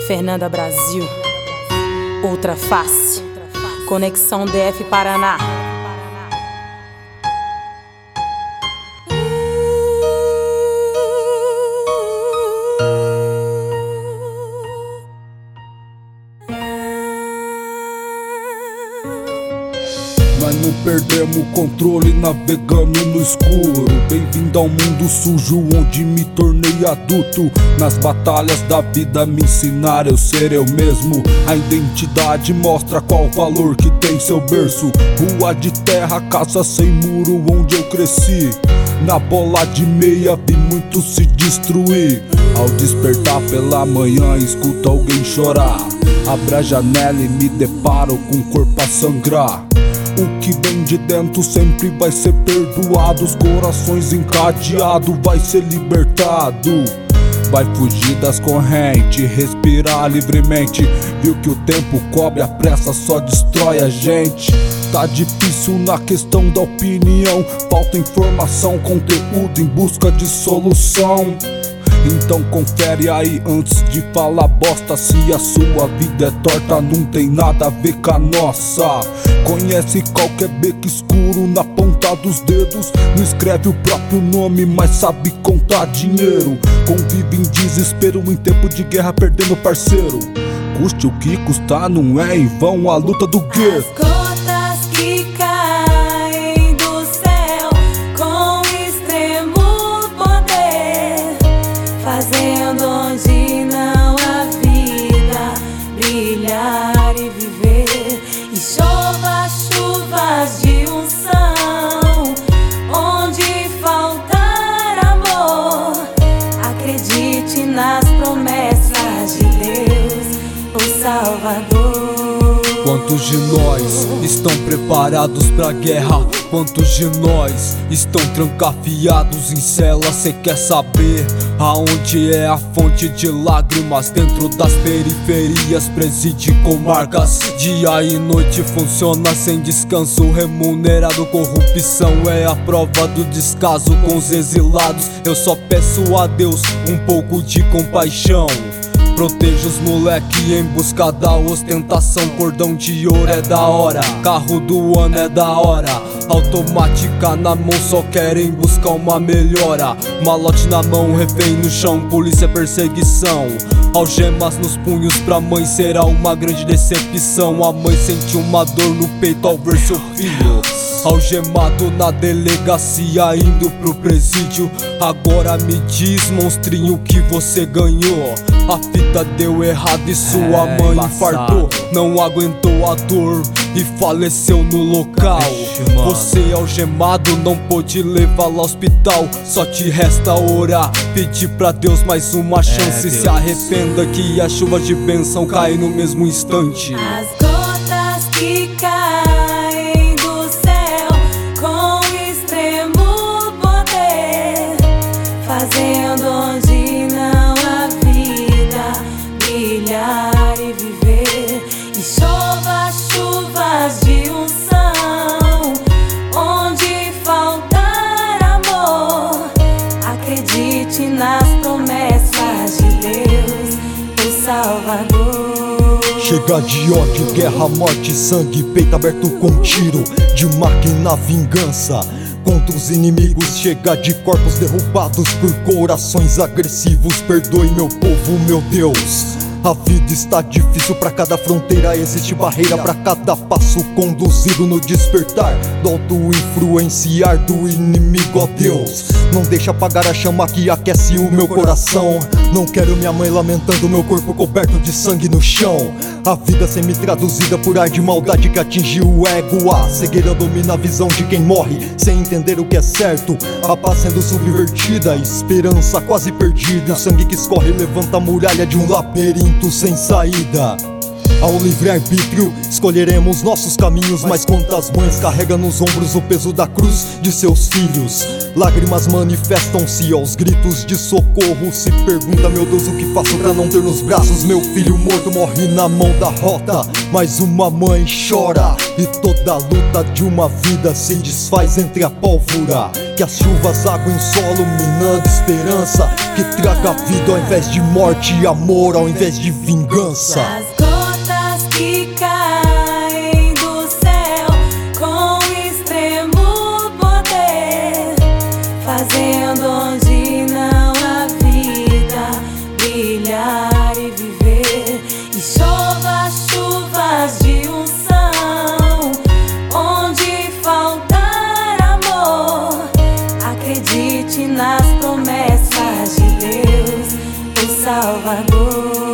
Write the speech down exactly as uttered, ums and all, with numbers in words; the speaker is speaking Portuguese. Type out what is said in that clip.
Fernanda Brasil, Outra Face, Conexão D F Paraná. Nós não perdemos o controle, navegando no escuro. Bem-vindo ao mundo sujo, onde me tornei adulto. Nas batalhas da vida me ensinaram eu ser eu mesmo. A identidade mostra qual valor que tem seu berço. Rua de terra, casa sem muro, onde eu cresci. Na bola de meia vi muito se destruir. Ao despertar pela manhã escuto alguém chorar. Abro a janela e me deparo com o corpo a sangrar. O que vem de dentro sempre vai ser perdoado. Os corações encadeados vai ser libertado. Vai fugir das correntes, respirar livremente. Viu que o tempo cobre, a pressa só destrói a gente. Tá difícil na questão da opinião. Falta informação, conteúdo em busca de solução. Então confere aí antes de falar bosta. Se a sua vida é torta, não tem nada a ver com a nossa. Conhece qualquer beco escuro na ponta dos dedos. Não escreve o próprio nome, mas sabe contar dinheiro. Convive em desespero em tempo de guerra, perdendo parceiro. Custe o que custar, não é em vão a luta do gueto. Fazendo onde não há vida brilhar e viver. E chova chuvas de unção, onde faltar amor. Acredite nas promessas de Deus, o Salvador. Quantos de nós estão preparados pra guerra? Quantos de nós estão trancafiados em cela? Cê quer saber aonde é a fonte de lágrimas? Dentro das periferias preside comarcas. Dia e noite funciona sem descanso remunerado. Corrupção é a prova do descaso com os exilados. Eu só peço a Deus um pouco de compaixão. Proteja os moleque em busca da ostentação. Cordão de ouro é da hora, carro do ano é da hora. Automática na mão, só querem buscar uma melhora. Malote na mão, refém no chão, polícia perseguição. Algemas nos punhos pra mãe será uma grande decepção. A mãe sente uma dor no peito ao ver seu filho algemado na delegacia, indo pro presídio. Agora me diz, monstrinho, o que você ganhou? A fita deu errado e sua é, mãe infartou. Não aguentou a dor e faleceu no local. Ixi, você algemado não pôde levá-la ao hospital. Só te resta orar, pedir pra Deus mais uma chance. É, se arrependa que as chuvas de bênção caem no mesmo instante. As gotas que caem do céu com extremo poder, fazendo onde não há vida brilhar e viver. E chova chuvas de unção, onde faltar amor. Acredite nas promessas de Deus, o Salvador. Chega de ódio, guerra, morte, sangue, peito aberto com tiro de máquina, vingança contra os inimigos. Chega de corpos derrubados por corações agressivos. Perdoe meu povo, meu Deus. A vida está difícil, pra cada fronteira existe barreira. Pra cada passo conduzido no despertar do auto-influenciar do inimigo, ó Deus. Não deixa apagar a chama que aquece o meu coração. Não quero minha mãe lamentando meu corpo coberto de sangue no chão. A vida semi-traduzida por ar de maldade que atinge o ego. A cegueira domina a visão de quem morre sem entender o que é certo. A paz sendo subvertida, a esperança quase perdida. O sangue que escorre levanta a muralha de um labirinto sem saída. Ao livre-arbítrio escolheremos nossos caminhos, mas quantas mães carregam nos ombros o peso da cruz de seus filhos? Lágrimas manifestam-se aos gritos de socorro. Se pergunta, meu Deus, o que faço pra não ter nos braços meu filho morto? Morre na mão da rota, mas uma mãe chora, e toda a luta de uma vida se desfaz entre a pólvora. Que as chuvas aguem o solo, minando esperança, que traga vida ao invés de morte, e amor ao invés de vingança. As gotas que caem do céu com extremo poder, fazendo onde não há vida brilhar e viver. E chova chuvas de unção onde faltar amor. Acredite nas promessas de Deus, o Salvador.